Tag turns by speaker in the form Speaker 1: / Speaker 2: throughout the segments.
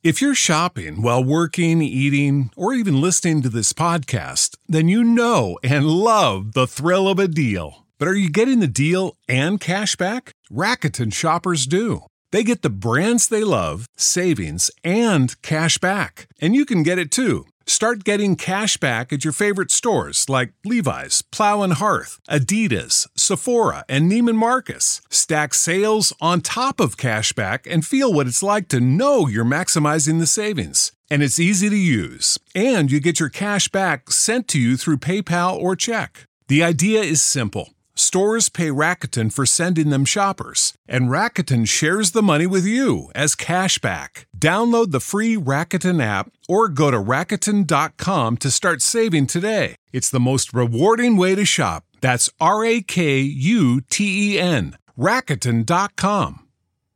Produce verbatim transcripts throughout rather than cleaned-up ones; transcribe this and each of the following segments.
Speaker 1: If you're shopping while working, eating, or even listening to this podcast, then you know and love the thrill of a deal. But are you getting the deal and cash back? Rakuten shoppers do. They get the brands they love, savings, and cash back. And you can get it too. Start getting cash back at your favorite stores like Levi's, Plow and Hearth, Adidas, Sephora, and Neiman Marcus. Stack sales on top of cash back and feel what it's like to know you're maximizing the savings. And it's easy to use. And you get your cash back sent to you through PayPal or check. The idea is simple. Stores pay Rakuten for sending them shoppers, and Rakuten shares the money with you as cash back. Download the free Rakuten app or go to Rakuten dot com to start saving today. It's the most rewarding way to shop. That's R A K U T E N. Rakuten dot com.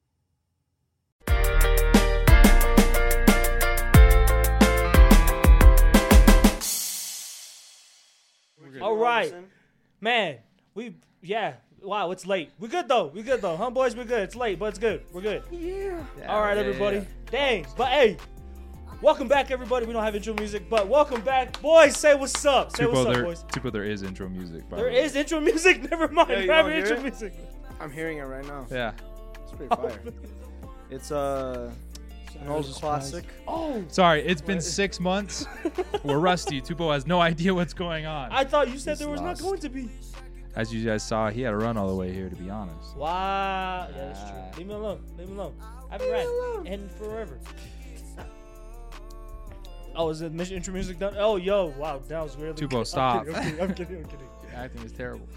Speaker 2: All right, man. We, yeah, wow, it's late. We're good, though. We're good, though. Huh, boys? We're good. It's late, but it's good. We're good.
Speaker 3: Yeah. yeah
Speaker 2: All right,
Speaker 3: yeah,
Speaker 2: everybody.
Speaker 3: Yeah.
Speaker 2: Dang. But, hey, welcome back, everybody. We don't have intro music, but welcome back. Boys, say what's up. Say
Speaker 3: Tupo,
Speaker 2: what's up,
Speaker 3: there,
Speaker 2: boys.
Speaker 3: Tupo, there is intro music. By
Speaker 2: There
Speaker 3: the way.
Speaker 2: is intro music? Never mind.
Speaker 4: Yeah, you
Speaker 2: Grab
Speaker 4: don't
Speaker 2: your
Speaker 4: hear
Speaker 2: intro
Speaker 4: it?
Speaker 2: music.
Speaker 4: I'm hearing it right now.
Speaker 3: Yeah.
Speaker 4: It's pretty fire. It's uh, an old classic.
Speaker 2: Oh.
Speaker 3: Sorry, it's been six months. We're rusty. Tupo has no idea what's going on.
Speaker 2: I thought you said
Speaker 4: He's
Speaker 2: there was
Speaker 4: lost.
Speaker 2: not going to be.
Speaker 3: As you guys saw, he had to run all the way here, to be honest.
Speaker 2: Wow. Yeah, that's
Speaker 3: Ah.
Speaker 2: true. Leave me alone. Leave me alone. I haven't ran in forever. Oh, is the mission intro music done? Oh, yo, wow, that was really.
Speaker 3: Tupo, stop.
Speaker 2: I'm kidding. I'm kidding. I'm kidding. I'm kidding.
Speaker 3: Your acting is terrible.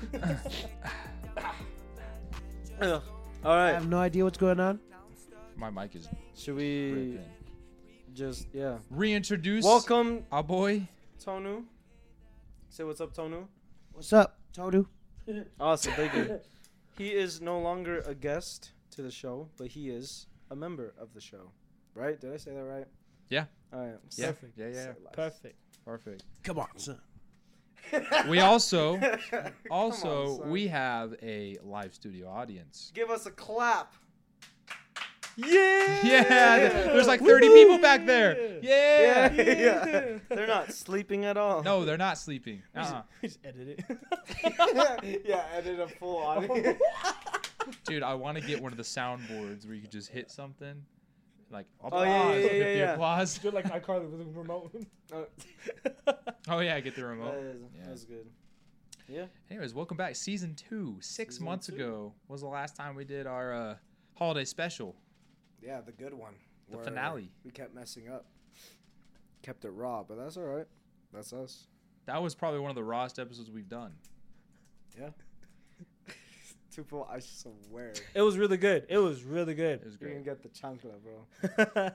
Speaker 4: Ugh. All
Speaker 5: I
Speaker 4: right.
Speaker 5: have no idea what's going on.
Speaker 3: My mic is
Speaker 4: Should we
Speaker 3: ripping.
Speaker 4: just yeah?
Speaker 3: Reintroduce
Speaker 4: Welcome,
Speaker 3: our boy.
Speaker 4: Tonu. Say what's up, Tonu.
Speaker 5: What's up, Todu?
Speaker 4: Awesome, thank you. He is no longer a guest to the show, but he is a member of the show. Right? Did I say that right?
Speaker 3: Yeah.
Speaker 4: All right.
Speaker 3: Yeah.
Speaker 2: Perfect.
Speaker 3: Yeah, yeah.
Speaker 4: Say less.
Speaker 2: Perfect.
Speaker 3: Perfect.
Speaker 5: Come on, son.
Speaker 3: We also,
Speaker 4: Come
Speaker 3: also,
Speaker 4: on, son.
Speaker 3: we have a live studio audience.
Speaker 4: Give us a clap.
Speaker 2: Yeah.
Speaker 3: Yeah, there's like thirty people back there.
Speaker 4: Yeah,
Speaker 3: Yeah.
Speaker 4: yeah. They're not sleeping at all.
Speaker 3: No, they're not sleeping. Uh-uh.
Speaker 2: We just edit it.
Speaker 4: Yeah, edit a full audio.
Speaker 3: Dude, I want to get one of the soundboards where you could just hit something. Like,
Speaker 4: Oh, yeah,
Speaker 3: applause.
Speaker 4: yeah,
Speaker 3: Get
Speaker 4: yeah,
Speaker 3: the
Speaker 4: yeah.
Speaker 3: applause.
Speaker 2: You're like iCarly with a remote.
Speaker 4: Oh,
Speaker 3: Oh, yeah, get the remote.
Speaker 4: that is,
Speaker 3: Yeah.
Speaker 4: that's good. Yeah.
Speaker 3: Anyways, welcome back. Season two. Six
Speaker 4: Season
Speaker 3: months
Speaker 4: two.
Speaker 3: ago was the last time we did our uh, holiday special.
Speaker 4: Yeah, the good one.
Speaker 3: The
Speaker 4: where
Speaker 3: finale.
Speaker 4: We kept messing up. Kept it raw, but that's all right. That's us.
Speaker 3: That was probably one of the rawest episodes we've done.
Speaker 4: Yeah. Tupo, I swear.
Speaker 2: It was really good. It was really
Speaker 3: It
Speaker 2: good.
Speaker 3: was
Speaker 4: You're
Speaker 3: great.
Speaker 4: gonna get the chancla, bro.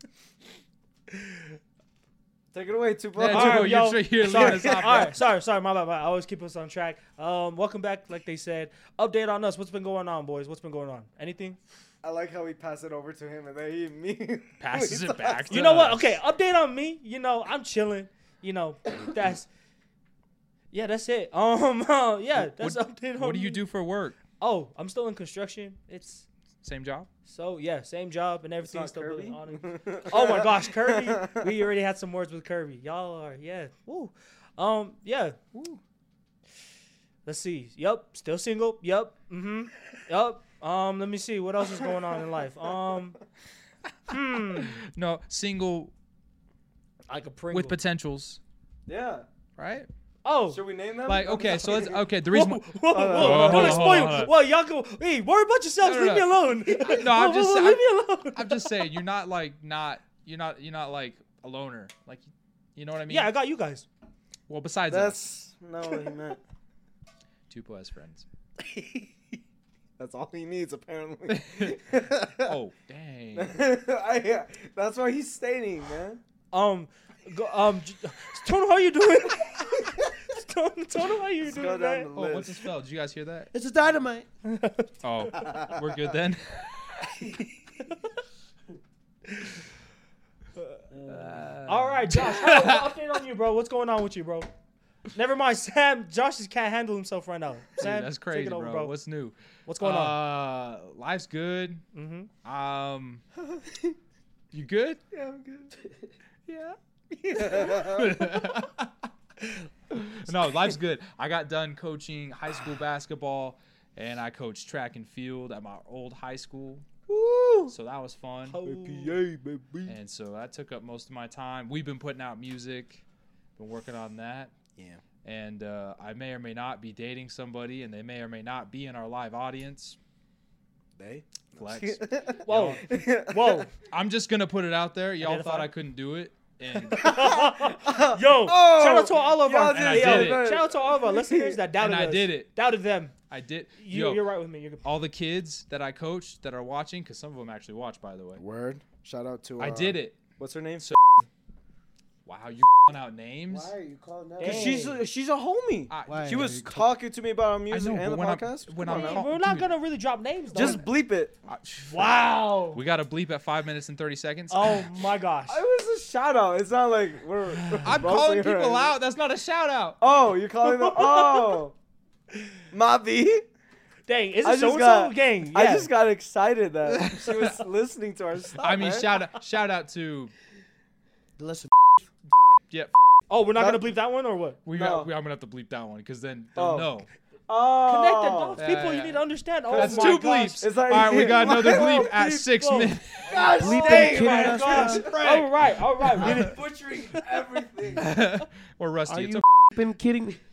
Speaker 4: Take it away, Tupo.
Speaker 3: Yeah,
Speaker 2: All
Speaker 3: Tupo,
Speaker 2: right,
Speaker 3: you're
Speaker 2: yo.
Speaker 3: straight here
Speaker 2: Sorry.
Speaker 3: leading us off.
Speaker 2: All right, sorry, sorry, my bad, my bad. I always keep us on track. Um, welcome back, like they said. Update on us. What's been going on, boys? What's been going on? Anything?
Speaker 4: I like how we pass it over to him and then he me
Speaker 3: Passes it back.
Speaker 2: You know what?
Speaker 3: us.
Speaker 2: Okay, update on me. You know, I'm chilling. You know, that's yeah, that's it. Um, uh, yeah, that's
Speaker 3: What,
Speaker 2: update on
Speaker 3: what do you
Speaker 2: me.
Speaker 3: do for work?
Speaker 2: Oh, I'm still in construction. It's
Speaker 3: Same job?
Speaker 2: so yeah, same job and
Speaker 4: It's
Speaker 2: everything's
Speaker 4: not
Speaker 2: still really
Speaker 4: Kirby.
Speaker 2: on it. Oh my gosh, Kirby. We already had some words with Kirby. Y'all are, yeah. Woo. Um, yeah. Woo. Let's see. Yup. Still single. Yup. Mm-hmm. Yup. Um, let me see. What else is going on in life? Um, hmm.
Speaker 3: No, single
Speaker 2: Like a Pringle.
Speaker 3: with potentials,
Speaker 4: Yeah.
Speaker 3: right?
Speaker 2: Oh.
Speaker 4: Should we name them?
Speaker 3: Like,
Speaker 4: I'm
Speaker 3: okay, so let's,
Speaker 4: sorry.
Speaker 3: okay, the
Speaker 2: Whoa,
Speaker 3: reason.
Speaker 2: whoa,
Speaker 3: why-
Speaker 2: whoa,
Speaker 4: Hold on,
Speaker 2: whoa,
Speaker 4: hold on,
Speaker 2: Don't
Speaker 3: hold on,
Speaker 2: explain.
Speaker 3: hold on.
Speaker 2: Well, y'all go. Hey, worry about yourselves.
Speaker 3: No, no,
Speaker 2: leave me
Speaker 3: no.
Speaker 2: alone.
Speaker 3: No, I'm
Speaker 2: Whoa,
Speaker 3: just-
Speaker 2: whoa, whoa,
Speaker 3: I'm-
Speaker 2: leave me alone.
Speaker 3: I'm just saying, you're not like, not, you're not, you're not like a loner. Like, you know what I mean?
Speaker 2: Yeah, I got you guys.
Speaker 3: Well, besides us,
Speaker 4: That's not what he meant.
Speaker 3: Tupo has friends.
Speaker 4: That's all he needs, apparently.
Speaker 3: Oh, dang.
Speaker 4: I, yeah, that's what he's stating, man.
Speaker 2: Um, go, um, J- Tono, how you doing? Tono, Tono, how you
Speaker 4: Let's go
Speaker 2: doing,
Speaker 4: down
Speaker 2: man?
Speaker 4: the
Speaker 3: Oh,
Speaker 4: list.
Speaker 3: what's the spell? Did you guys hear that?
Speaker 5: It's a dynamite.
Speaker 3: Oh, we're good then.
Speaker 2: All right, Josh. How, update on you, bro. What's going on with you, bro? Never mind, Sam. Josh just can't handle himself right now. Sam,
Speaker 3: Dude, that's crazy,
Speaker 2: take it over,
Speaker 3: bro.
Speaker 2: bro.
Speaker 3: What's new?
Speaker 2: What's going on?
Speaker 3: Uh, life's good.
Speaker 2: Mm-hmm.
Speaker 3: Um, You good?
Speaker 2: Yeah, I'm good. Yeah.
Speaker 3: No, life's good. I got done coaching high school basketball, and I coached track and field at my old high school.
Speaker 4: Woo!
Speaker 3: So that was fun.
Speaker 4: Yay, baby.
Speaker 3: And so that took up most of my time. We've been putting out music, been working on that.
Speaker 4: Yeah.
Speaker 3: And uh, I may or may not be dating somebody, and they may or may not be in our live audience.
Speaker 4: They?
Speaker 3: Flex.
Speaker 2: Whoa. Whoa.
Speaker 3: I'm just going to put it out there. Y'all
Speaker 2: Identify.
Speaker 3: thought I couldn't do it. And
Speaker 2: Yo,
Speaker 4: Oh,
Speaker 2: shout out to all of our
Speaker 4: y'all
Speaker 3: did And I
Speaker 2: yo,
Speaker 3: did it.
Speaker 2: shout out to all of our listeners that doubted
Speaker 3: And I
Speaker 2: us.
Speaker 3: did it.
Speaker 2: Doubted them.
Speaker 3: I did.
Speaker 2: You,
Speaker 3: Yo,
Speaker 2: you're right with me. You're good.
Speaker 3: all the kids that I coached that are watching, because some of them actually watch, by the way.
Speaker 4: Word. Shout out to. Uh,
Speaker 3: I did it.
Speaker 4: What's her name?
Speaker 3: So- Wow, you out names?
Speaker 5: Why are you calling that?
Speaker 2: Dang.
Speaker 4: Cause she's a, she's a homie.
Speaker 3: I,
Speaker 5: Why?
Speaker 4: She was
Speaker 5: You
Speaker 4: talking to me about our music
Speaker 3: know,
Speaker 4: and the
Speaker 3: but when I'm-
Speaker 4: podcast.
Speaker 3: when
Speaker 4: Come
Speaker 3: I'm
Speaker 4: on
Speaker 3: call-
Speaker 4: now.
Speaker 2: We're not
Speaker 3: dude.
Speaker 2: gonna really drop names, though.
Speaker 4: Just bleep it.
Speaker 3: I-
Speaker 2: wow.
Speaker 3: We got to bleep at five minutes and thirty seconds.
Speaker 2: Oh my gosh.
Speaker 4: It was a shout out. It's not like we're.
Speaker 3: I'm
Speaker 4: roasting
Speaker 3: calling
Speaker 4: her
Speaker 3: people
Speaker 4: or anything.
Speaker 3: out. That's not a shout out.
Speaker 4: Oh, you're calling them. Oh, Mavi.
Speaker 2: Dang, is
Speaker 4: I
Speaker 2: it so
Speaker 4: just
Speaker 2: and
Speaker 4: got-
Speaker 2: so gang?
Speaker 4: I
Speaker 2: Yeah.
Speaker 4: just got excited that she was listening to our stuff.
Speaker 3: I mean,
Speaker 4: man.
Speaker 3: shout out, shout out to.
Speaker 5: Listen,
Speaker 3: Yep.
Speaker 2: Oh, we're not
Speaker 4: That-
Speaker 2: gonna bleep that one or what?
Speaker 3: We
Speaker 4: No.
Speaker 3: got. We, I'm gonna have to bleep that one because then they'll
Speaker 4: Oh.
Speaker 3: know.
Speaker 4: Oh.
Speaker 2: Connect the dots,
Speaker 3: Yeah,
Speaker 2: people.
Speaker 3: yeah,
Speaker 2: You
Speaker 3: yeah.
Speaker 2: need to understand. Oh
Speaker 3: That's
Speaker 2: my
Speaker 3: two
Speaker 2: gosh.
Speaker 3: bleeps.
Speaker 4: It's like-
Speaker 3: All right, we got another
Speaker 4: Why-
Speaker 3: bleep at
Speaker 4: bleep,
Speaker 3: six
Speaker 2: whoa.
Speaker 3: minutes.
Speaker 4: Gosh,
Speaker 5: Bleep
Speaker 4: dang,
Speaker 5: and
Speaker 4: my
Speaker 5: kidding
Speaker 4: gosh.
Speaker 5: us,
Speaker 2: All right, all right. We need-
Speaker 4: Butchering everything.
Speaker 3: Or Rusty.
Speaker 5: are
Speaker 3: It's
Speaker 5: you
Speaker 3: okay.
Speaker 5: been kidding me?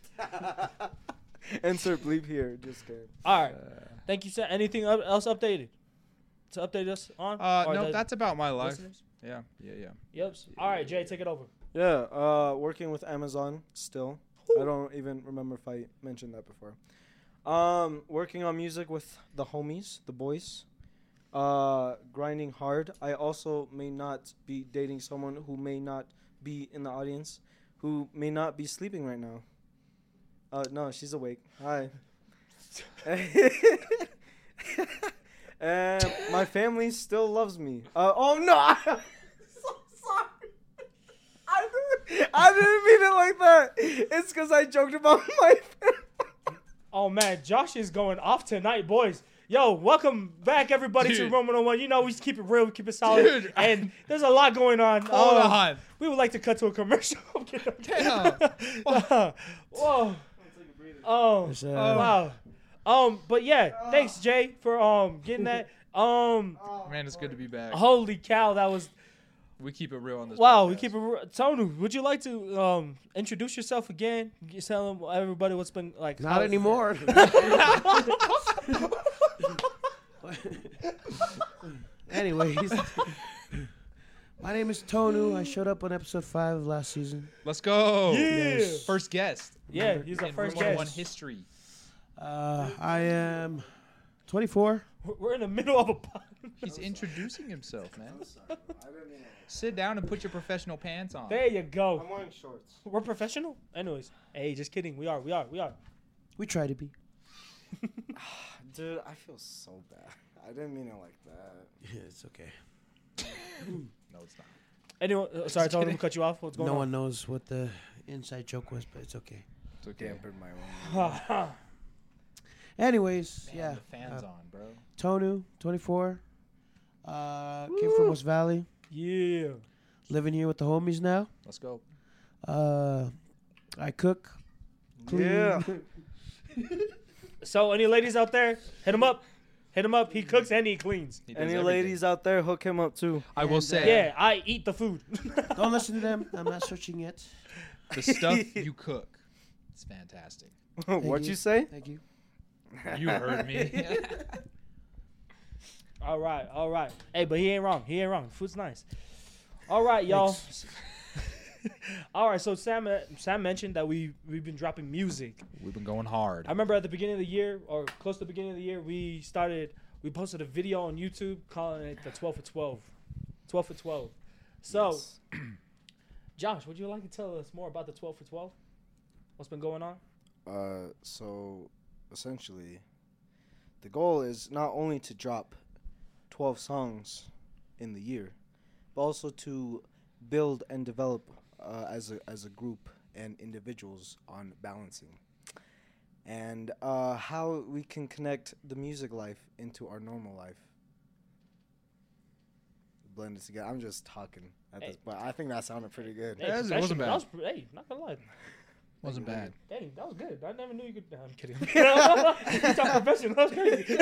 Speaker 4: Insert bleep here. Just kidding.
Speaker 2: all right. Thank you, sir. Anything up- else updated to update us on?
Speaker 3: Uh,
Speaker 2: Or
Speaker 3: no,
Speaker 2: the
Speaker 3: that's about my life.
Speaker 2: listeners?
Speaker 3: Yeah, yeah, yeah.
Speaker 2: Yep. All right, Jay, take it over.
Speaker 4: Yeah, uh, working with Amazon still. I don't even remember if I mentioned that before. Um, working on music with the homies, the boys. Uh, grinding hard. I also may not be dating someone who may not be in the audience, who may not be sleeping right now. Uh, no, she's awake. Hi. And my family still loves me. Uh, oh no! I'm so sorry. I didn't, I didn't mean it like that. It's because I joked about my family.
Speaker 2: Oh man, Josh is going off tonight, boys. Yo, welcome back everybody to
Speaker 3: Dude.
Speaker 2: Room one oh one. You know we just keep it real, we keep it solid,
Speaker 3: Dude, I-
Speaker 2: and there's a lot going on.
Speaker 3: Hold
Speaker 2: Um,
Speaker 3: on.
Speaker 2: We would like to cut to a commercial.
Speaker 3: Damn.
Speaker 2: Whoa. Oh,
Speaker 5: There's, uh,
Speaker 2: wow. Um, but yeah, thanks Jay for um getting that. Um,
Speaker 3: Man, it's good to be back.
Speaker 2: holy cow, that was
Speaker 3: We keep it real on this.
Speaker 2: wow. We
Speaker 3: podcast.
Speaker 2: keep it. real. Tonu, would you like to um introduce yourself again? You tell them everybody what's been like.
Speaker 5: Not
Speaker 2: how-
Speaker 5: anymore. Anyways, my name is Tonu. I showed up on episode five of last season.
Speaker 3: Let's go.
Speaker 2: Yeah.
Speaker 5: Yes.
Speaker 3: First guest.
Speaker 2: Yeah, he's our
Speaker 3: in
Speaker 2: first
Speaker 3: Room one oh one
Speaker 2: guest.
Speaker 3: history.
Speaker 5: Uh, I am twenty-four.
Speaker 2: We're- We're in the middle of a. pod-
Speaker 3: He's introducing himself, man. Sit down and put your professional pants on.
Speaker 2: There you go.
Speaker 4: I'm wearing shorts.
Speaker 2: We're professional. Anyways, hey, just kidding. We are. We are. We are.
Speaker 5: We try to be.
Speaker 4: Dude, I feel so bad. I didn't mean it like that.
Speaker 5: Yeah, it's okay.
Speaker 3: No, it's not.
Speaker 2: Anyone? Uh, sorry, I told him to cut you off. What's going
Speaker 5: No
Speaker 2: on?
Speaker 5: one knows what the inside joke was, but it's okay.
Speaker 3: It's okay.
Speaker 4: Dampened my own.
Speaker 5: Anyways,
Speaker 3: Man,
Speaker 5: yeah.
Speaker 3: the fans
Speaker 5: uh,
Speaker 3: on, bro.
Speaker 5: Tonu, twenty-four. Uh, came from West Valley.
Speaker 2: Yeah.
Speaker 5: Living here with the homies now.
Speaker 3: Let's go.
Speaker 5: Uh, I cook. Clean.
Speaker 4: Yeah.
Speaker 2: So, any ladies out there, hit him up. Hit him up. He cooks and he cleans.
Speaker 3: He does
Speaker 4: Any
Speaker 3: everything.
Speaker 4: ladies out there, hook him up too.
Speaker 3: I will
Speaker 5: And,
Speaker 3: say,
Speaker 2: Yeah, I eat the food.
Speaker 5: Don't listen to them. I'm not searching yet.
Speaker 3: the stuff you cook, it's fantastic.
Speaker 4: What'd
Speaker 5: you.
Speaker 4: you say?
Speaker 5: Thank you.
Speaker 3: You heard me.
Speaker 2: All right, all right. Hey, but he ain't wrong. He ain't wrong. Food's nice. All right, y'all. All right, so Sam uh, Sam mentioned that we we've been dropping music.
Speaker 3: We've been going hard.
Speaker 2: I remember at the beginning of the year, or close to the beginning of the year, we started. We posted a video on YouTube calling it the twelve for twelve. twelve for twelve. So,
Speaker 4: Yes.
Speaker 2: Josh, would you like to tell us more about the twelve for twelve? What's been going on?
Speaker 4: Uh, so essentially, the goal is not only to drop twelve songs in the year, but also to build and develop uh, as a as a group and individuals on balancing, and uh, how we can connect the music life into our normal life. blend it together. I'm just talking at
Speaker 2: Hey.
Speaker 4: this, but I think that sounded pretty good.
Speaker 2: Hey,
Speaker 3: Yeah, it wasn't
Speaker 2: professional.
Speaker 3: bad.
Speaker 2: That was, pre- hey, not gonna lie.
Speaker 3: Wasn't bad.
Speaker 2: Hey, that was good. I never knew you could. No, I'm kidding. You talk professional. That was crazy.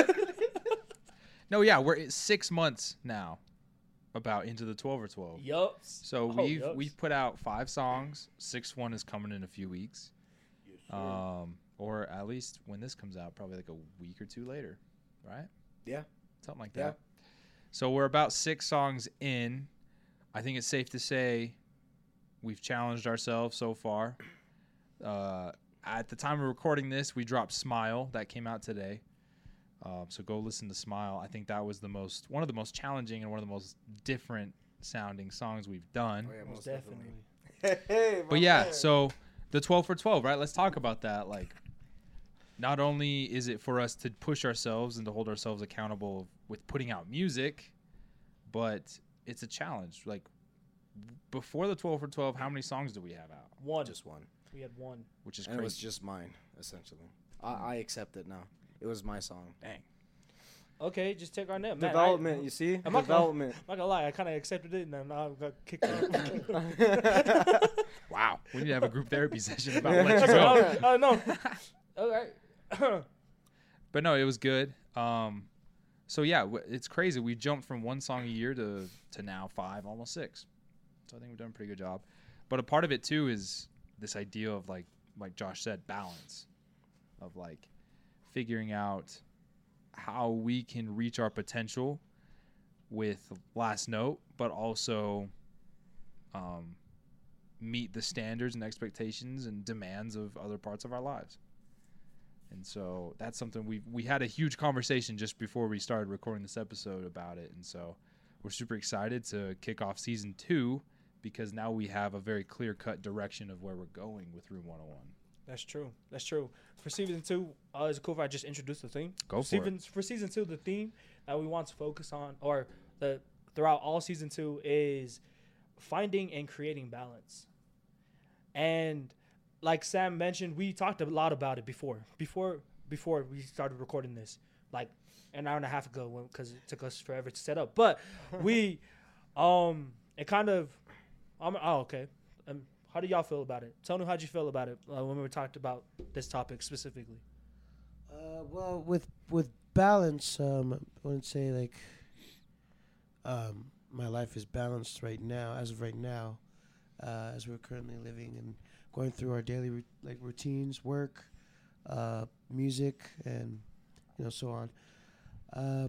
Speaker 3: No, yeah, we're at six months now about Into the twelve or twelve.
Speaker 2: Yup.
Speaker 3: So
Speaker 2: Oh,
Speaker 3: we've
Speaker 2: yups.
Speaker 3: we've put out five songs. Sixth one is coming in a few weeks. Um, or at least when this comes out, probably like a week or two later, right?
Speaker 4: Yeah.
Speaker 3: Something like
Speaker 4: Yeah.
Speaker 3: that. So we're about six songs in. I think it's safe to say we've challenged ourselves so far. Uh, at the time of recording this, we dropped Smile. That came out today. Um, so go listen to Smile. I think that was the most one of the most challenging and one of the most different sounding songs we've done.
Speaker 4: Oh, yeah,
Speaker 2: Most
Speaker 4: most
Speaker 2: definitely.
Speaker 4: definitely. Hey,
Speaker 3: But yeah, so the twelve for twelve, right? Let's talk about that. Like, not only is it for us to push ourselves and to hold ourselves accountable with putting out music, but it's a challenge. Like, before the twelve for twelve, how many songs do we have out?
Speaker 2: One.
Speaker 4: just one,
Speaker 2: We had one.
Speaker 3: Which is
Speaker 4: and it was
Speaker 3: crazy.
Speaker 4: just mine essentially. I, I accept it now. It was my song.
Speaker 3: Dang.
Speaker 2: Okay, just take our name. Man, I-
Speaker 4: Development, you see?
Speaker 2: I'm not gonna-
Speaker 4: Development.
Speaker 2: I'm not gonna lie, I kind of accepted it, and then I got kicked out.
Speaker 3: Wow. We need to have a group therapy session about let you
Speaker 2: That's
Speaker 3: go.
Speaker 2: what I, I know. All right.
Speaker 3: But no, it was good. Um, so yeah, w- it's crazy. We jumped from one song a year to to now five, almost six. So I think we've done a pretty good job. But a part of it too is this idea of like like Josh said, balance, of like figuring out how we can reach our potential with Last Note, but also um, meet the standards and expectations and demands of other parts of our lives. And so that's something we we had a huge conversation just before we started recording this episode about it. And so we're super excited to kick off season two because now we have a very clear-cut direction of where we're going with Room one oh one.
Speaker 2: That's true. That's true. For season two, uh, is it cool if I just introduce the theme?
Speaker 3: Go for
Speaker 2: season,
Speaker 3: it.
Speaker 2: For season two, the theme that we want to focus on, or the throughout all season two, is finding and creating balance. And like Sam mentioned, we talked a lot about it before. Before before we started recording this, like an hour and a half ago, because it took us forever to set up. But we, um, it kind of, um, oh okay. Um, how do y'all feel about it? Tony, how'd you feel about it uh, when we talked about this topic specifically?
Speaker 5: Uh, well, with with balance, um, I wouldn't say like um, my life is balanced right now, as of right now, uh, as we're currently living and going through our daily ru- like routines, work, uh, music, and you know so on. Uh,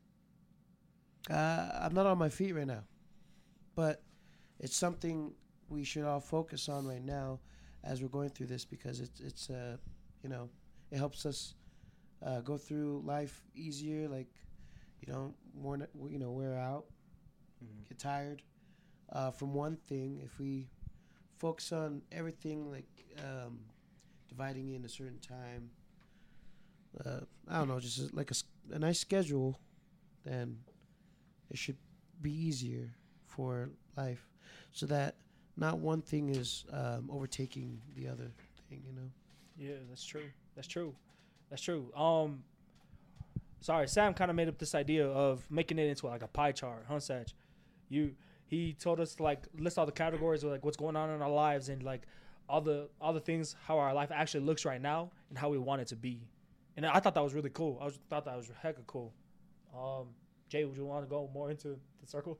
Speaker 5: uh, I'm not on my feet right now, but it's something we should all focus on right now as we're going through this because it's it's uh you know it helps us uh, go through life easier, like you know more n- you know wear out,
Speaker 4: Mhm.
Speaker 5: get tired uh, from one thing. If we focus on everything, like um, dividing in a certain time, uh, I don't know, just a- like a, s- a nice schedule, then it should be easier for life, so that not one thing is um, overtaking the other thing, you know.
Speaker 2: Yeah, that's true. That's true. That's true. Um, sorry, Sam kind of made up this idea of making it into like a pie chart, huh, Saj? You, he told us to like list all the categories of like what's going on in our lives and like all the all the things how our life actually looks right now and how we want it to be. And I thought that was really cool. I was, thought that was hecka cool. Um, Jay, would you want to go more into the circles?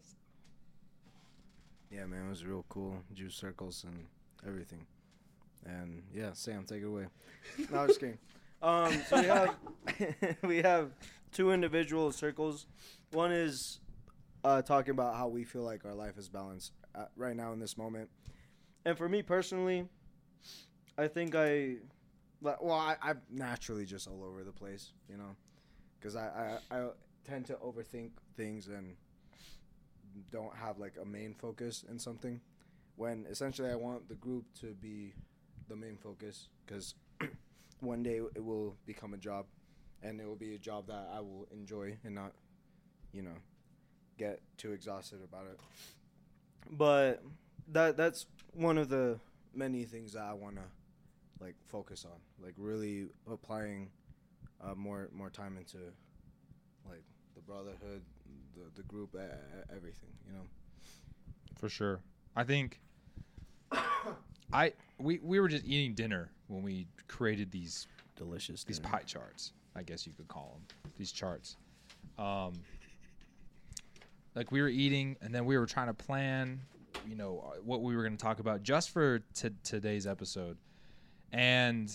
Speaker 4: Yeah, man, it was real cool. Juice circles and everything. And yeah, Sam, take it away. No, I'm just kidding. Um, so we have we have two individual circles. One is uh, talking about how we feel like our life is balanced at, right now in this moment. And for me personally, I think I, like, well, I, I'm naturally just all over the place, you know, because I, I, I tend to overthink things and don't have like a main focus in something, when essentially I want the group to be the main focus, because one day it will become a job, and it will be a job that I will enjoy and not, you know, get too exhausted about it. But that that's one of the many things that I want to like focus on, like really applying uh, more more time into like the brotherhood, the the group, uh, everything. You know.
Speaker 3: For sure. I think I we we were just eating dinner when we created these
Speaker 4: Delicious.
Speaker 3: these
Speaker 4: dinner.
Speaker 3: pie charts, I guess you could call them. These charts. Um like we were eating and then we were trying to plan, you know, what we were going to talk about just for t- today's episode. And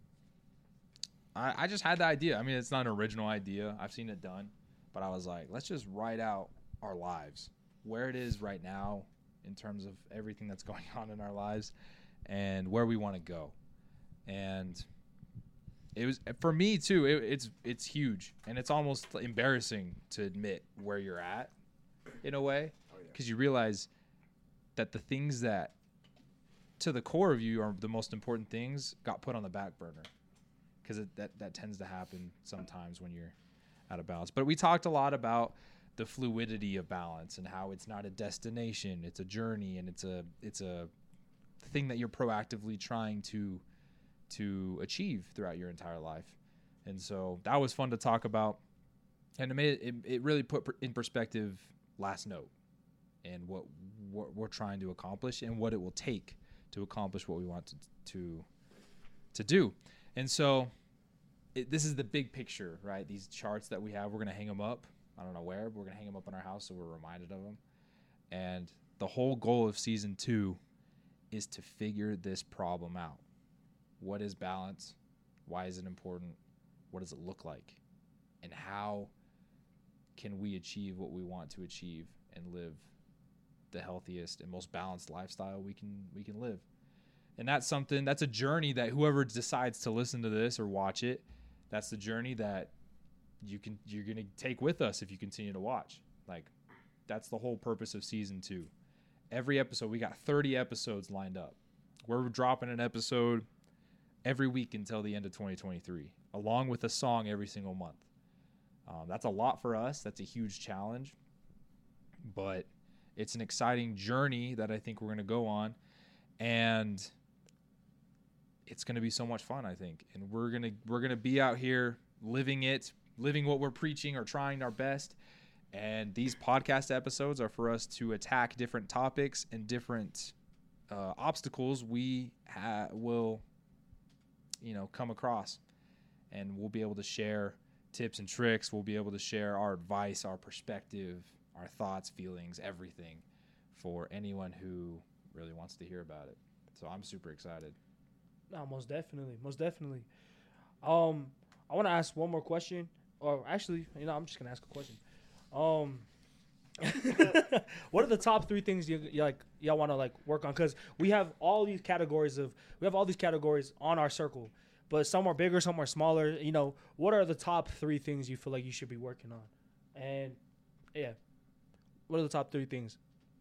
Speaker 3: I I just had the idea. I mean, it's not an original idea. I've seen it done, but I was like, let's just write out our lives, where it is right now in terms of everything that's going on in our lives and where we want to go. And it was, for me too, it, it's it's huge, and it's almost embarrassing to admit where you're at in a way, because you realize that the things that to the core of you are the most important things got put on the back burner, because that, that tends to happen sometimes when you're out of balance. But we talked a lot about the fluidity of balance and how it's not a destination, it's a journey, and it's a it's a thing that you're proactively trying to to achieve throughout your entire life. And so that was fun to talk about, and it made it, it really put in perspective Last Note and what, what we're trying to accomplish and what it will take to accomplish what we want to to to do. And so it, this is the big picture, right? These charts that we have, we're going to hang them up. I don't know where, but we're going to hang them up in our house so we're reminded of them. And the whole goal of season two is to figure this problem out. What is balance? Why is it important? What does it look like? And how can we achieve what we want to achieve and live the healthiest and most balanced lifestyle we can we can live? And that's something, that's a journey that whoever decides to listen to this or watch it, that's the journey that you can you're going to take with us if you continue to watch. Like, that's the whole purpose of season two. Every episode, we got thirty episodes lined up. We're dropping an episode every week until the end of twenty twenty-three, along with a song every single month. Um, that's a lot for us. That's a huge challenge, but it's an exciting journey that I think we're going to go on, and it's going to be so much fun, I think. And we're going to we're going to be out here living it, living what we're preaching, or trying our best. And these podcast episodes are for us to attack different topics and different uh, obstacles we ha- will, you know, come across. And we'll be able to share tips and tricks. We'll be able to share our advice, our perspective, our thoughts, feelings, everything for anyone who really wants to hear about it. So I'm super excited.
Speaker 2: No, most definitely, most definitely. Um, I want to ask one more question, or actually, you know, I'm just gonna ask a question. Um, what are the top three things you, you like y'all want to like work on? Because we have all these categories of we have all these categories on our circle, but some are bigger, some are smaller. You know, what are the top three things you feel like you should be working on? And yeah, what are the top three things?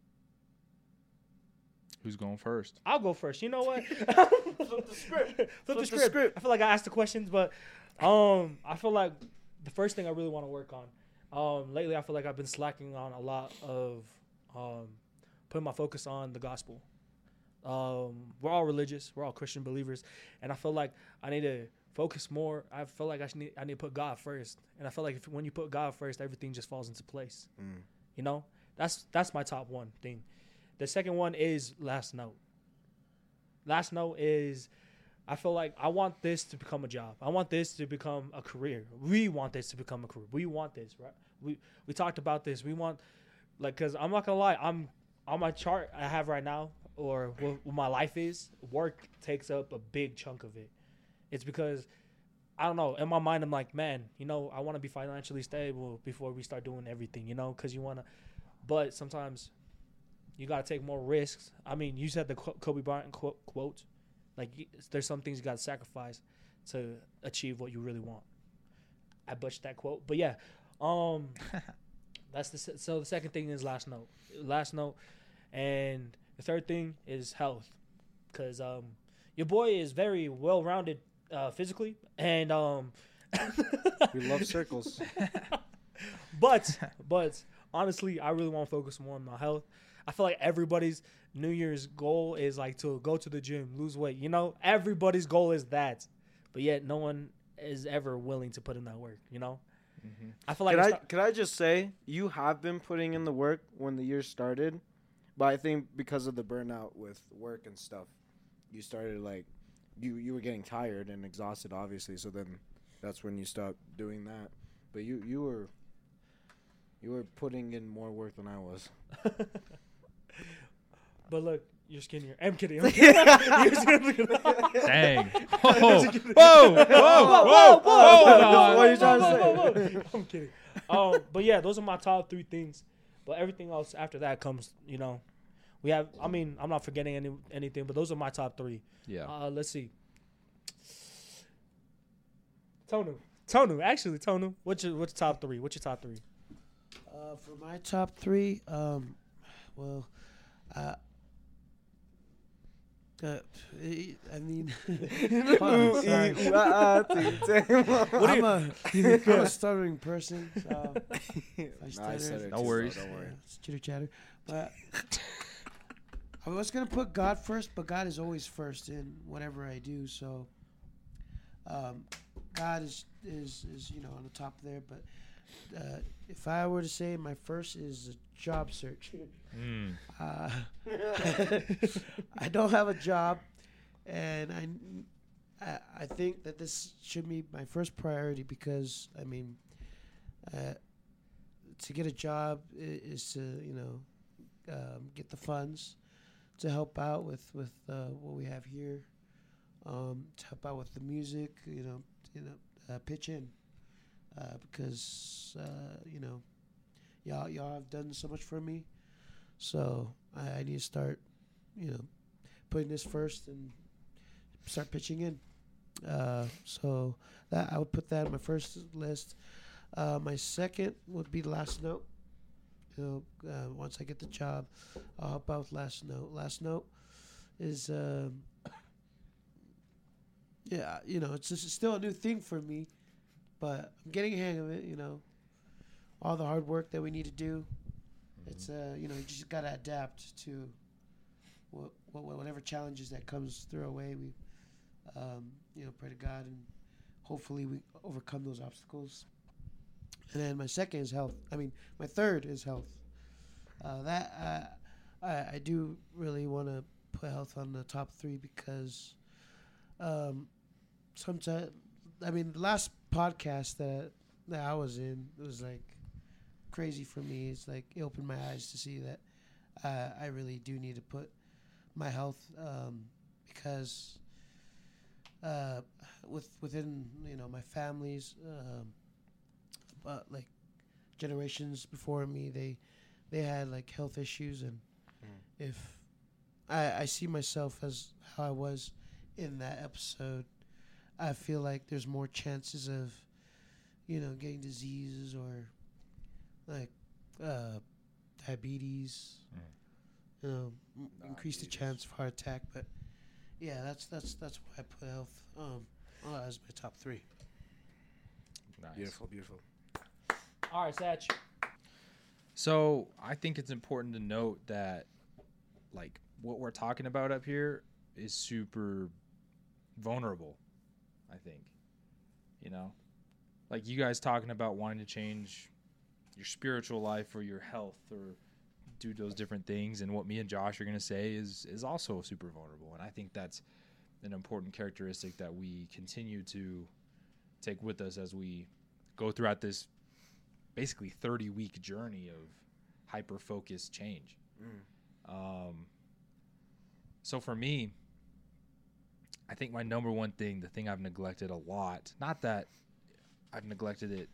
Speaker 3: Who's going first?
Speaker 2: I'll go first. You know what? Flip the script. Flip, the,
Speaker 4: the
Speaker 2: script.
Speaker 4: script.
Speaker 2: I feel like I asked the questions, but um, I feel like the first thing I really want to work on. Um, lately, I feel like I've been slacking on a lot of um, putting my focus on the gospel. Um, we're all religious. We're all Christian believers, and I feel like I need to focus more. I feel like I should need, I need to put God first, and I feel like if, when you put God first, everything just falls into place.
Speaker 4: Mm.
Speaker 2: You know, that's that's my top one thing. The second one is Last Note. Last Note is, I feel like I want this to become a job. I want this to become a career. We want this to become a career. We want this, right? We we talked about this. We want, like, because I'm not going to lie, I'm on my chart I have right now, or what, what my life is, work takes up a big chunk of it. It's because, I don't know, in my mind, I'm like, man, you know, I want to be financially stable before we start doing everything, you know, because you want to, but sometimes you got to take more risks. I mean, you said the Kobe Bryant quote, quote. Like, there's some things you got to sacrifice to achieve what you really want. I butchered that quote. But, yeah. Um, that's the So, the second thing is Last Note. Last Note. And the third thing is health. Because um, your boy is very well-rounded uh, physically. And um,
Speaker 4: We love circles.
Speaker 2: but, but, honestly, I really want to focus more on my health. I feel like everybody's New Year's goal is like to go to the gym, lose weight. You know, everybody's goal is that, but yet no one is ever willing to put in that work. You know, I feel like
Speaker 4: Could
Speaker 2: it's
Speaker 4: I
Speaker 2: not-
Speaker 4: could I just say you have been putting in the work when the year started, but I think because of the burnout with work and stuff, you started like you you were getting tired and exhausted, obviously. So then that's when you stopped doing that. But you you were you were putting in more work than I was.
Speaker 2: but look, you're skinnier. I'm kidding. I'm kidding. You're skinnier.
Speaker 3: Dang. Whoa. Whoa. Whoa. Whoa. Whoa. Hold on.
Speaker 4: What are you trying to
Speaker 2: Whoa,
Speaker 4: say?
Speaker 2: whoa, whoa. I'm kidding. Um, but yeah, those are my top three things. But everything else after that comes, you know, we have. I mean, I'm not forgetting any anything, but those are my top three.
Speaker 3: Yeah.
Speaker 2: Uh, let's see. Tonu, Tonu, actually, Tonu. What's your what's your top three? What's your top three?
Speaker 5: Uh, for my top three, um, well, uh, uh, I mean, hold on, sorry.
Speaker 4: What
Speaker 5: I'm a, I'm a stuttering person, so if I
Speaker 4: Nah, I
Speaker 5: stutter,
Speaker 4: stuttered
Speaker 3: No
Speaker 4: too,
Speaker 3: worries.
Speaker 4: Don't worry.
Speaker 5: yeah, it's chitter chatter. But I was gonna put God first, but God is always first in whatever I do. So, um, God is is is you know on the top there. But uh, if I were to say my first is a job search.
Speaker 3: Mm.
Speaker 5: Uh, I don't have a job, and I, I, I think that this should be my first priority because I mean, uh, to get a job i- is to you know um, get the funds to help out with with uh, what we have here, um, to help out with the music, you know, you know, uh, pitch in, uh, because uh, you know, y'all y'all have done so much for me. So I, I need to start, you know, putting this first and start pitching in. Uh, so that I would put that on my first list. Uh, my second would be Last Note. You know, uh, once I get the job, I'll help out with Last Note. Last Note is, um, yeah, you know, it's just still a new thing for me, but I'm getting a hang of it. You know, all the hard work that we need to do. It's uh, you know, you just gotta adapt to what, what whatever challenges that comes through our way. We, um, you know, pray to God and hopefully we overcome those obstacles. And then my second is health. I mean, my third is health. Uh, that uh, I I do really want to put health on the top three because, um, sometimes I mean, the last podcast that that I was in it was like crazy for me. It's like it opened my eyes to see that uh, I really do need to put my health um, because uh, with within you know my family's um, uh, like generations before me, they they had like health issues, and
Speaker 4: Mm.
Speaker 5: if I, I see myself as how I was in that episode, I feel like there's more chances of you know getting diseases or like uh, diabetes, you know, m- increase the
Speaker 4: Diabetes.
Speaker 5: chance of heart attack. But yeah, that's that's that's why I put health um uh, as my top three.
Speaker 3: Nice.
Speaker 4: Beautiful, beautiful.
Speaker 2: All right, Satch.
Speaker 3: So I think it's important to note that, like, what we're talking about up here is super vulnerable, I think. You know? Like, you guys talking about wanting to change your spiritual life or your health or do those different things, and what me and Josh are going to say is is also super vulnerable. And I think that's an important characteristic that we continue to take with us as we go throughout this basically thirty week journey of hyper focused change.
Speaker 4: Mm.
Speaker 3: Um, so for me, I think my number one thing, the thing I've neglected a lot, not that I've neglected it,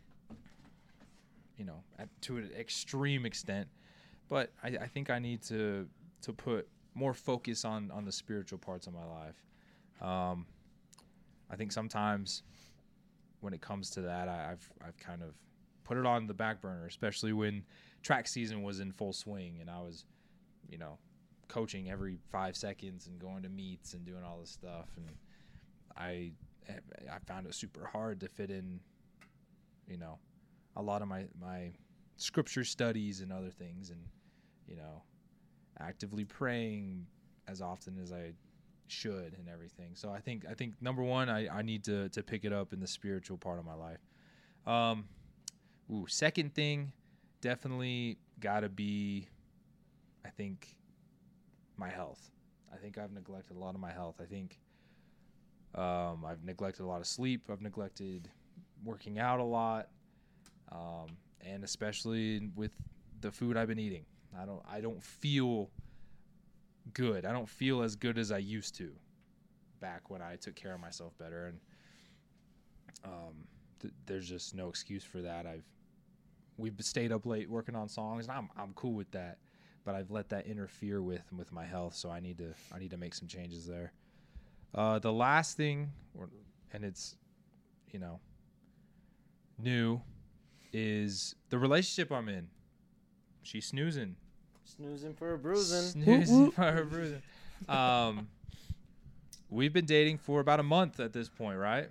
Speaker 3: you know, at, to an extreme extent, but I, I think I need to to put more focus on on the spiritual parts of my life. Um, I think sometimes when it comes to that, I, I've I've kind of put it on the back burner, especially when track season was in full swing and I was, you know, coaching every five seconds and going to meets and doing all this stuff. And I I found it super hard to fit in, you know, a lot of my, my scripture studies and other things, and, you know, actively praying as often as I should and everything. So I think I think number one, I, I need to, to pick it up in the spiritual part of my life. Um, Ooh, second thing, definitely gotta be, I think, my health. I think I've neglected a lot of my health. I think um, I've neglected a lot of sleep. I've neglected working out a lot, um, and especially with the food I've been eating. I don't. I don't feel good. I don't feel as good as I used to back when I took care of myself better. And um, th- there's just no excuse for that. I've we've stayed up late working on songs, and I'm I'm cool with that. But I've let that interfere with with my health, so I need to I need to make some changes there. Uh, the last thing, or, and it's, you know, new, is the relationship I'm in. She's snoozing.
Speaker 4: Snoozing for a bruising.
Speaker 3: Snoozing for a bruising. Um, we've been dating for about a month at this point, right?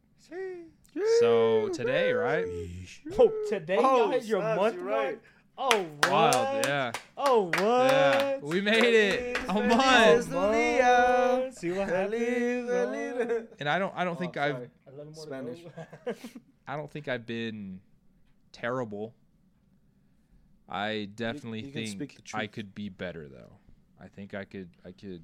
Speaker 3: So today, right?
Speaker 2: Oh, today
Speaker 4: Oh,
Speaker 2: y'all had your
Speaker 4: snaps,
Speaker 2: month
Speaker 4: you're
Speaker 2: mark?
Speaker 4: right.
Speaker 2: Oh, what?
Speaker 3: Wild, yeah.
Speaker 2: Oh, what?
Speaker 3: Yeah, we made it. A
Speaker 4: Feliz
Speaker 3: month.
Speaker 4: Día.
Speaker 2: See what
Speaker 4: Feliz,
Speaker 2: happens?
Speaker 4: feliz.
Speaker 3: And I don't I don't
Speaker 4: Oh,
Speaker 3: think
Speaker 4: sorry.
Speaker 3: I've
Speaker 2: eleven more
Speaker 4: Spanish.
Speaker 2: to go.
Speaker 3: I don't think I've been terrible. I definitely
Speaker 4: you can
Speaker 3: think
Speaker 4: speak the
Speaker 3: I
Speaker 4: truth.
Speaker 3: could be better though. I think I could I could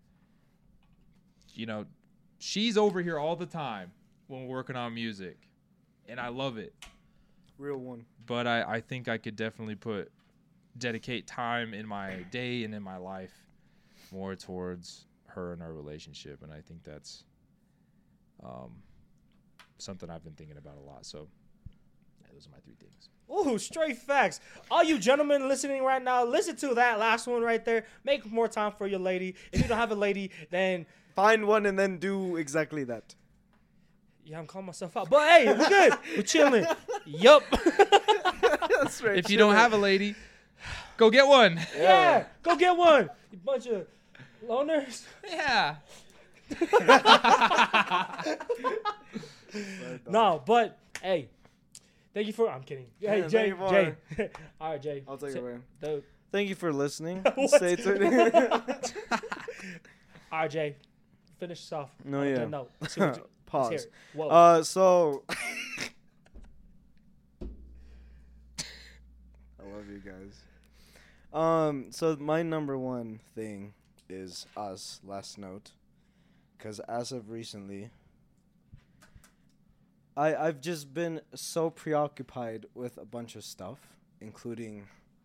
Speaker 3: you know, she's over here all the time when we're working on music. And I love it.
Speaker 4: Real one.
Speaker 3: But I, I think I could definitely put dedicate time in my day and in my life more towards her and our relationship. And I think that's um, something I've been thinking about a lot. So yeah, those are my three things.
Speaker 2: Ooh, straight facts. All you gentlemen listening right now, listen to that last one right there. Make more time for your lady. If you don't have a lady, then
Speaker 4: Find one and then do exactly that.
Speaker 2: yeah, I'm calling myself out. But hey, we're good. We're chilling. Yup.
Speaker 4: That's right.
Speaker 3: If you don't have a lady, go get one.
Speaker 2: Yeah, go get one. You bunch of loners.
Speaker 3: Yeah.
Speaker 2: No, but hey, thank you for. I'm kidding. Hey,
Speaker 4: Yeah,
Speaker 2: Jay.
Speaker 4: thank you
Speaker 2: Jay. All right, Jay.
Speaker 4: I'll take
Speaker 2: Say-
Speaker 4: it away.
Speaker 2: the-
Speaker 4: Thank you for listening.
Speaker 2: What?
Speaker 4: Stay tuned.
Speaker 2: All right, Jay. Finish us off.
Speaker 4: No,
Speaker 2: on a
Speaker 4: yeah.
Speaker 2: good note. Let's see what you- let's hear
Speaker 4: Pause.
Speaker 2: it. Whoa.
Speaker 4: Uh, so I love you guys. Um, so my number one thing is us. Last note, because as of recently, I I've just been so preoccupied with a bunch of stuff, including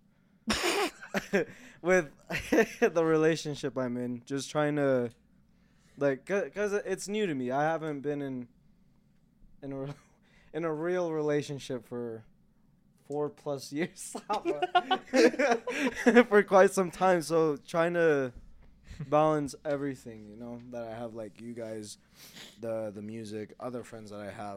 Speaker 4: with the relationship I'm in. Just trying to. Like, cause, cause it's new to me. I haven't been in, in a, re- in a real relationship for, four plus years, for quite some time. So trying to balance everything, you know, that I have, like you guys, the the music, other friends that I have,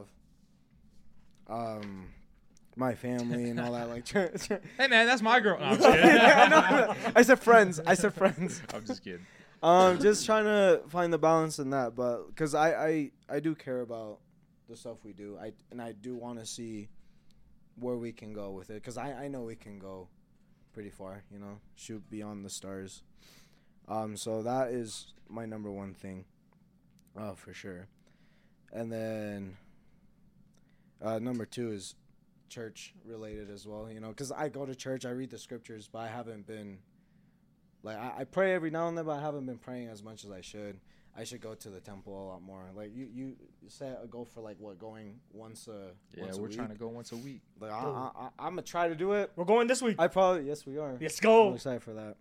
Speaker 4: um, my family and all that. Like, try, try.
Speaker 3: Hey man, that's my girl. No, I'm just kidding.
Speaker 4: I, know, I said friends. I said friends.
Speaker 3: I'm just kidding.
Speaker 4: Um, just trying to find the balance in that, but because I, I I do care about the stuff we do, I and I do want to see where we can go with it, because I, I know we can go pretty far, you know, shoot beyond the stars. Um, so that is my number one thing, uh, for sure. And then uh, number two is church related as well, you know, because I go to church, I read the scriptures, but I haven't been. Like, I, I pray every now and then, but I haven't been praying as much as I should. I should go to the temple a lot more. Like, you, you set a goal for, like, what, going once a
Speaker 3: Yeah,
Speaker 4: once a
Speaker 3: we're
Speaker 4: week?
Speaker 3: trying to go once a week.
Speaker 4: Like, I, I, I, I'm going to try to do it.
Speaker 2: We're going this week.
Speaker 4: I probably, yes, we are.
Speaker 2: Let's
Speaker 4: I'm
Speaker 2: go.
Speaker 4: excited for that.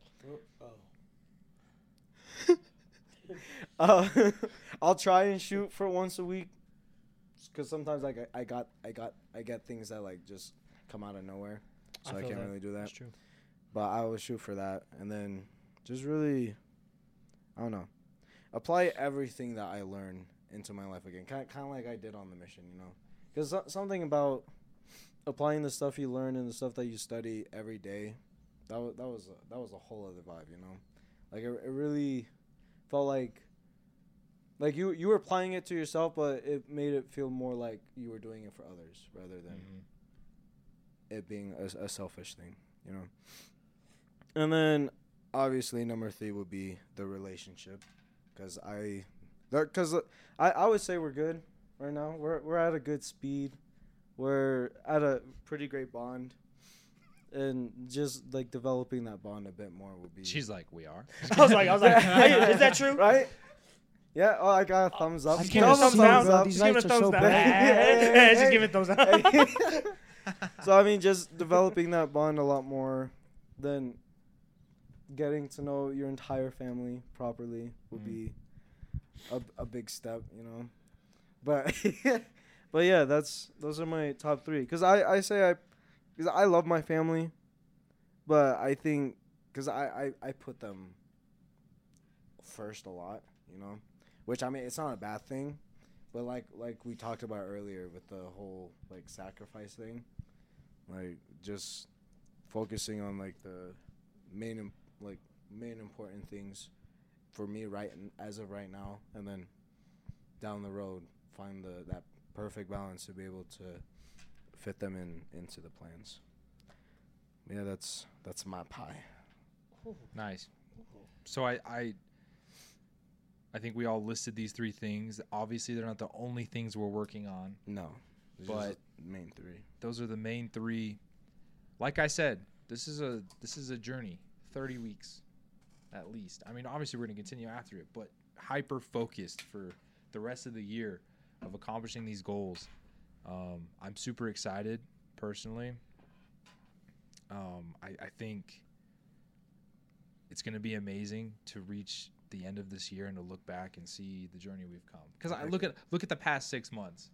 Speaker 5: Oh.
Speaker 4: Uh, I'll try and shoot for once a week, because sometimes, like, I, I got, I got, I get things that, like, just come out of nowhere. So I,
Speaker 2: feel
Speaker 4: can't
Speaker 2: that.
Speaker 4: really do that.
Speaker 2: That's true.
Speaker 4: But I will shoot for that, and then just really, I don't know, apply everything that I learn into my life again, kind kind of like I did on the mission, you know, because so, something about applying the stuff you learn and the stuff that you study every day, that was that was a, that was a whole other vibe, you know, like it, it really felt like like you you were applying it to yourself, but it made it feel more like you were doing it for others rather than
Speaker 3: Mm-hmm.
Speaker 4: it being a, a selfish thing, you know. And then, obviously, number three would be the relationship, because I, because I, I would say we're good right now. We're we're at a good speed. we're at a pretty great bond, and just like developing that bond a bit more will be.
Speaker 3: She's like, we are.
Speaker 2: I was like, I was like, hey, is that true?
Speaker 4: Right? Yeah. Oh, I got a thumbs up.
Speaker 5: I
Speaker 2: Just
Speaker 5: can't
Speaker 2: give it a
Speaker 5: see
Speaker 2: thumbs
Speaker 5: it,
Speaker 2: down.
Speaker 5: bro.
Speaker 2: Just
Speaker 5: These
Speaker 2: give it a
Speaker 5: lights are
Speaker 2: thumbs
Speaker 5: so
Speaker 2: down.
Speaker 5: bad.
Speaker 2: Hey, just give it thumbs down.
Speaker 4: So I mean, just developing that bond a lot more than getting to know your entire family properly would
Speaker 3: Mm.
Speaker 4: be a, a big step, you know. But but yeah, that's those are my top three. Cause I, I say I, cause I love my family, but I think cause I, I, I put them first a lot, you know, which I mean it's not a bad thing, but like like we talked about earlier with the whole like sacrifice thing, like just focusing on like the main im- like main important things for me right n- as of right now, and then down the road find the that perfect balance to be able to fit them in into the plans. Yeah, that's that's my pie.
Speaker 3: Nice. So I, I I think we all listed these three things. Obviously, they're not the only things we're working on.
Speaker 4: No, it's
Speaker 3: But-
Speaker 4: just the main three.
Speaker 3: Those are the main three. Like I said, this is a this is a journey. thirty weeks, at least. I mean, obviously we're gonna continue after it, but hyper focused for the rest of the year of accomplishing these goals. Um, I'm super excited personally. Um, I, I think it's going to be amazing to reach the end of this year and to look back and see the journey we've come. Because I look at look at the past six months.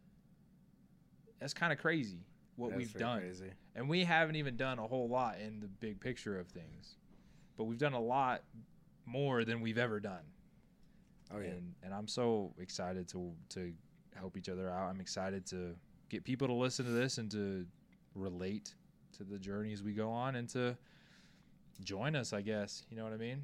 Speaker 3: That's kind of crazy what
Speaker 4: That's
Speaker 3: we've
Speaker 4: pretty
Speaker 3: done,
Speaker 4: Crazy.
Speaker 3: and we haven't even done a whole lot in the big picture of things. But we've done a lot more than we've ever done.
Speaker 4: Oh yeah.
Speaker 3: And and I'm so excited to to help each other out. I'm excited to get people to listen to this and to relate to the journeys we go on and to join us, I guess. You know what I mean?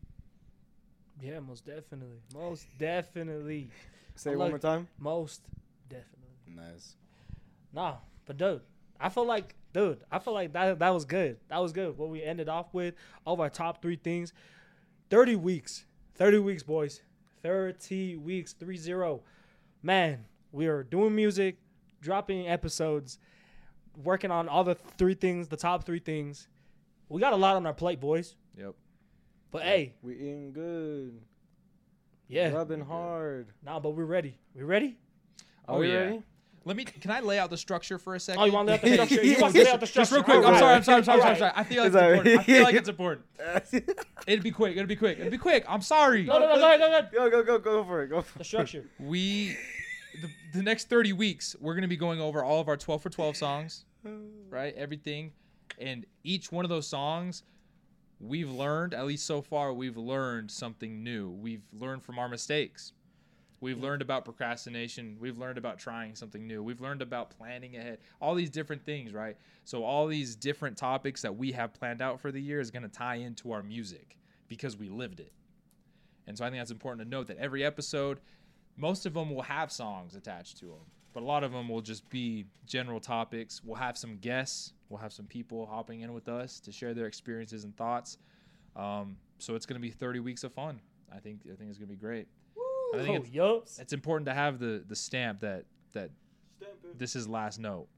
Speaker 2: Yeah, most definitely. Most definitely.
Speaker 4: Say
Speaker 2: I
Speaker 4: it one
Speaker 2: like-
Speaker 4: more time.
Speaker 2: Most definitely.
Speaker 4: Nice.
Speaker 2: Nah, but dude, I feel like, dude, I feel like that that was good. That was good. What we ended off with, all of our top three things. thirty weeks. thirty weeks, boys. thirty weeks. three zero. Man, we are doing music, dropping episodes, working on all the three things, the top three things. We got a lot on our plate, boys.
Speaker 3: Yep.
Speaker 2: But hey,
Speaker 4: We eating good.
Speaker 2: yeah.
Speaker 4: Rubbing hard.
Speaker 2: Nah, but we're ready. We ready?
Speaker 4: Are
Speaker 3: Oh,
Speaker 4: we
Speaker 3: yeah.
Speaker 4: ready?
Speaker 3: Let me. Can I lay out the structure for a second?
Speaker 2: Oh, you want to lay out the structure? You want to lay out the structure?
Speaker 3: Just real quick. I'm
Speaker 2: Alright.
Speaker 3: sorry. I'm sorry. I'm sorry. I'm sorry. I'm
Speaker 2: Alright.
Speaker 3: sorry. I feel like
Speaker 4: Is
Speaker 3: it's
Speaker 4: that-
Speaker 3: important. I feel like it's important. It'd be quick. It'd be quick. It'd be quick. I'm sorry.
Speaker 2: No, no, no, go ahead, go ahead.
Speaker 4: Go go go go for it. Go for
Speaker 2: The
Speaker 4: it.
Speaker 2: structure.
Speaker 3: We, the, the next thirty weeks, we're going to be going over all of our twelve for twelve songs, right? Everything. And each one of those songs, we've learned, at least so far, we've learned something new. We've learned from our mistakes. We've learned about procrastination. We've learned about trying something new. We've learned about planning ahead. All these different things, right? So all these different topics that we have planned out for the year is going to tie into our music because we lived it. And so I think that's important to note that every episode, most of them will have songs attached to them, but a lot of them will just be general topics. We'll have some guests. We'll have some people hopping in with us to share their experiences and thoughts. Um, so it's going to be thirty weeks of fun. I think I think it's going to be great. I think
Speaker 2: Oh,
Speaker 3: it's,
Speaker 2: yups.
Speaker 3: it's important to have the the stamp that that this is last note.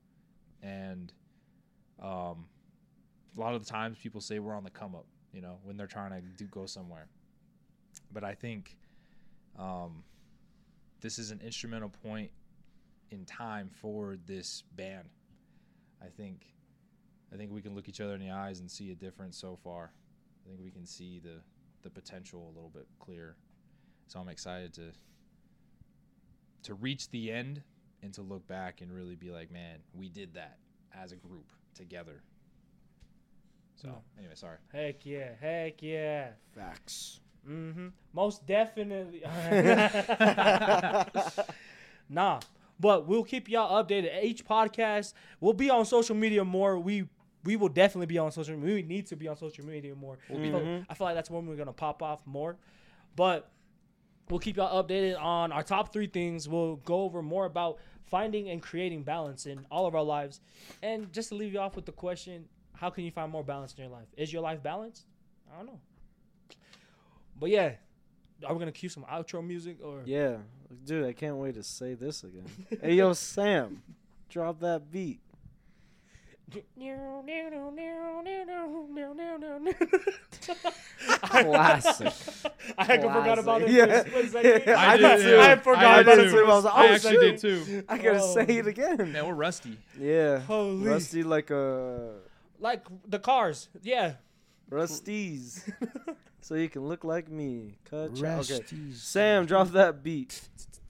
Speaker 3: And um, a lot of the times people say we're on the come up, you know, when they're trying to do go somewhere. But I think um, this is an instrumental point in time for this band. I think I think we can look each other in the eyes and see a difference so far. I think we can see the the potential a little bit clearer. So I'm excited to to reach the end and to look back and really be like, man, we did that as a group together. So anyway, sorry.
Speaker 2: Heck yeah. Heck yeah.
Speaker 4: Facts.
Speaker 2: Mm-hmm. Most definitely. Nah. But we'll keep y'all updated. Each podcast, we'll be on social media more. We we will definitely be on social media. We need to be on social media more. I, feel, I feel like that's when we're going to pop off more. But we'll keep y'all updated on our top three things. We'll go over more about finding and creating balance in all of our lives. And just to leave you off with the question, how can you find more balance in your life? Is your life balanced? I don't know. But yeah, are we going to cue some outro music? Or
Speaker 4: Yeah, dude, I can't wait to say this again. Hey, yo, Sam. drop that beat. Classic.
Speaker 2: I had forgot about it.
Speaker 4: Yeah.
Speaker 2: For a split second.
Speaker 4: Yeah,
Speaker 3: I
Speaker 4: I
Speaker 3: did
Speaker 4: did
Speaker 3: too.
Speaker 4: too.
Speaker 2: I forgot
Speaker 3: I
Speaker 2: about
Speaker 3: did
Speaker 2: it.
Speaker 3: too.
Speaker 2: for a
Speaker 4: I was like,
Speaker 3: I
Speaker 4: oh,
Speaker 3: actually
Speaker 4: shit.
Speaker 3: did too.
Speaker 4: I gotta
Speaker 2: Oh.
Speaker 4: say it again.
Speaker 3: Man, we're rusty.
Speaker 4: Yeah.
Speaker 2: Holy.
Speaker 4: Rusty like a
Speaker 2: Like the cars. Yeah.
Speaker 4: Rusties. So you can look like me. Cut. your- Okay.
Speaker 5: Resties.
Speaker 4: Sam, drop that beat.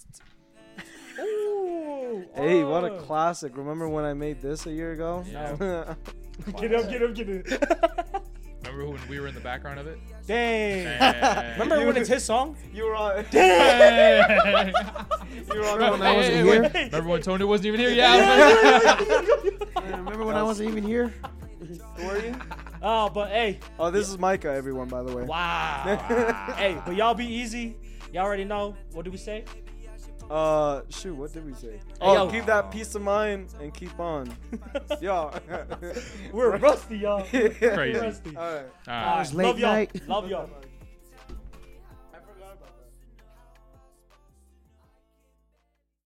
Speaker 2: Ooh.
Speaker 4: Hey, what a
Speaker 2: oh.
Speaker 4: classic. Remember when I made this a year ago?
Speaker 3: Yeah.
Speaker 2: Get him, get him, get him.
Speaker 3: Remember when we were in the background of it?
Speaker 2: Dang.
Speaker 3: Dang.
Speaker 2: Remember when it's his song?
Speaker 4: You were on.
Speaker 3: Dang.
Speaker 4: You were on.
Speaker 5: Remember when I wasn't
Speaker 3: Hey,
Speaker 5: here?
Speaker 3: wait. Remember when Tony wasn't even here? Yeah.
Speaker 5: Remember when I wasn't even here?
Speaker 4: Were you?
Speaker 2: Oh, but hey.
Speaker 4: Oh, this is Micah, everyone, by the way.
Speaker 2: Wow. Hey, but y'all be easy. Y'all already know. What do we say?
Speaker 4: Uh, shoot, what did we say? Oh,
Speaker 2: yo.
Speaker 4: keep that peace of mind and keep on. Yo.
Speaker 2: We're rusty, y'all.
Speaker 3: Crazy.
Speaker 2: Rusty.
Speaker 4: All right.
Speaker 3: All
Speaker 2: All
Speaker 3: right.
Speaker 2: right.
Speaker 5: late
Speaker 2: Love y'all.
Speaker 5: night.
Speaker 2: Love y'all.